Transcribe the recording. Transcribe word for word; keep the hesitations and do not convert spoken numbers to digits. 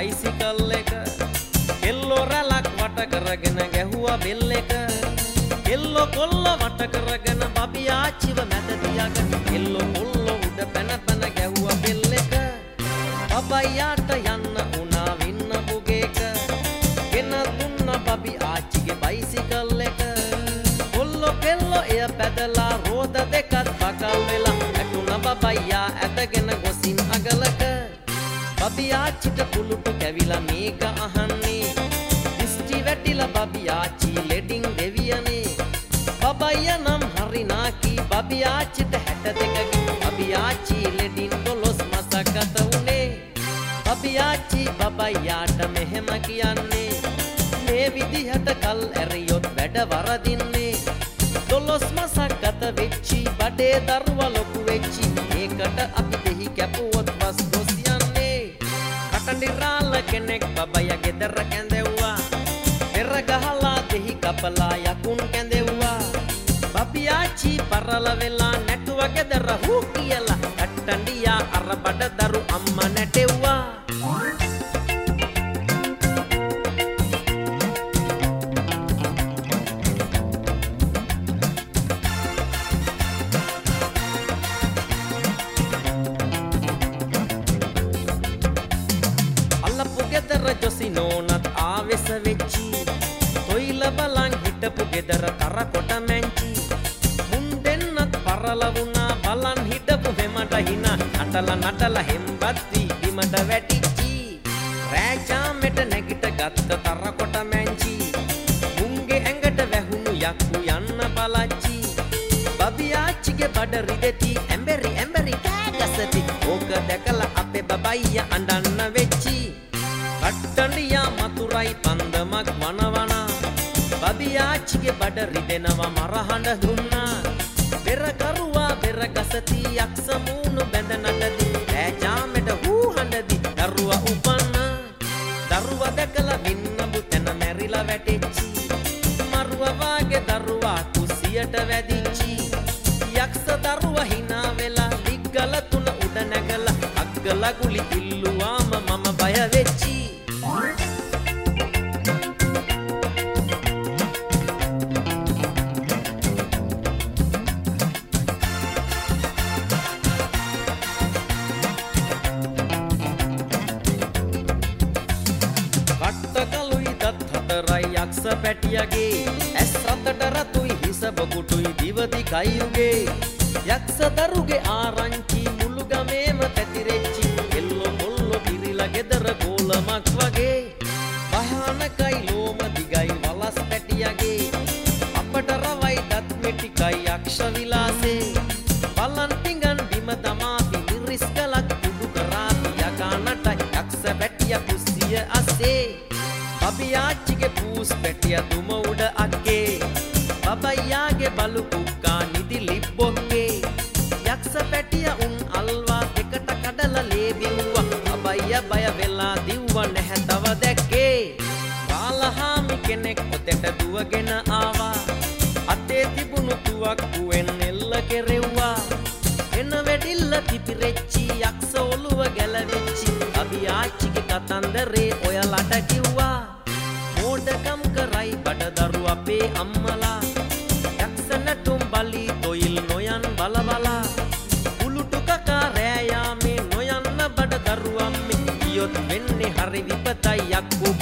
bicycle එක කෙල්ලෝ රැලක් වට කරගෙන ගැහුවා බෙල් එක කෙල්ලෝ කොල්ලෝ වට කරගෙන බබි ආච්චිව මැද තියාගෙන කෙල්ලෝ කොල්ලෝ උඩ පැන පැන ගැහුවා බෙල් එක බබයියාට යන්න උනා වින්න පුගේක ගෙන දුන්න බබි ආච්චිගේ බයිසිකල් එක කොල්ලෝ කෙල්ලෝ එය පැදලා රෝද දෙකත් බකල් වෙලා ඇටුන බබයියා ඇදගෙන ගොසින් අගලක බබි ආච්චිට පුලුටු කැවිලා මේක අහන්නේ දිස්ටි වැටිලා බබි ආච්චි ලෙඩින් දෙවියනේ බබයියා නම් හරි නාකි බබි ආච්චිට හැට දෙකකින් බබි ආච්චි ලෙඩින් දොළොස් මාසක් ගත උනේ බබි ආච්චි බබයියාට මෙහෙම කියන්නේ මේ විදිහට කල් ඇරියොත් වැඩ වරදින්නේ දොළොස් මාසක් ගත වෙච්චි බඩේ දරුවා ලොකු වෙච්චි ඒකට අපි දෙහි කැපුවොත් බස් දොස් යන්නේ කටඬිරාල කෙනෙක් බබයා ගෙදර කැඳෙව්වා පෙර ගහලා දෙහි කපලා යකුන් කැඳෙව්වා බබි ආච්චි පරල වෙලා නැටුව ගෙදර හූ කියලා කටඬියා අර බඩ දරු අම්මා නැටෙව්වා ජොසිනෝනත් ආවෙස වෙච්චි තොයිල බලන් හිටපු ගෙදර තරකොට මැංචි මුන් දෙන්නත් පරල වුණා බලන් හිටපු මෙමට හිනා නටල නටල හෙම්බත්ති බිමට වැටිච්චි රෑචාමෙට නැගිට ගත්ත තරකොට මැංචි මුන්ගේ ඇඟට වැහුණු යක්කු යන්න බලච්චි බබි ආච්චිගේ බඩ රිදෙති ඇඹරි ඇඹරි කෑගසති ඕක දැකලා අපේ බබයියා අඬන්න වෙච්චි කට්ටඬියා මතුරයි පන්දමක් වනවනා බබි ආච්චිගේ බඩ රිදෙනවා මරහඬ දුන්නා පෙර කරුවා පෙර ගසති යක්ෂ මූණු බැඳ නටති රෑචාමෙට හූ හඬදි දරුවා උපන්නා දරුවා දැකලා වින්නඹු තැන මැරිලා වැටෙච්චි මරුවා වාගේ දරුවා කුසියට වැදිච්චි යක්ෂ දරුවා hina වෙලා දිග්ගල තුන උඩ නැගලා අග්ගල ගුලි ඉල්ලුවාම මම බය වෙච්චි යක්ෂ පැටියගේ ඇස් රතට රතුයි හිස බොකුටුයි දිවති කයියුගේ යක්ෂ දරුගේ ආරංචි මුළු ගමේම පැතිරෙච්චි එල්ලෝ මොල්ලෝ පිරිලා ගෙදර ගෝලමක් වගේ භයානකයි ලෝම දිගයි වලස් පැටියගේ අපට රවයි දත් මෙටිකයි යක්ෂ විලාසේ බලන් පිඟන් බිම තමා පිරිස් කලක් කුඩු කරා යකානට යක්ෂ පැටිය කුස්සිය අසේ බබි ආච්චිගේ පූස් පැටිය දුම උඩ අක්කේ බබයියාගේ බලු කුක්කා නිදි ලිබ්බොක්කේ යක්ෂ පැටිය උන් අල්වා දෙකට කඩලා ලේ බිව්වා බබයියා බය වෙලා දිව්වා නැහැ තව දැක්කේ කාලහාමි කෙනෙක් පොතට දුවගෙන ආවා අතේ තිබුණු තුවක්කුවෙන් එල්ල කෙරෙව්වා එන වෙඩිල්ල පිපිරෙච්චි යක්ෂ ඔළුව ගැලවෙච්චි බබි ආච්චිගේ කතන්දරේ ඔයාලට කිව්වා මෝඩකම් කරයි බඩදරු අපේ අම්මලා යක්ෂ නැටුම් බලි තොයිල් නොයන් බලබලා උලුටු කකා රෑ යාමේ නොයන්න බඩදරු අම්මේ කියොත් වෙන්නේ හරි විපතයි යක්කු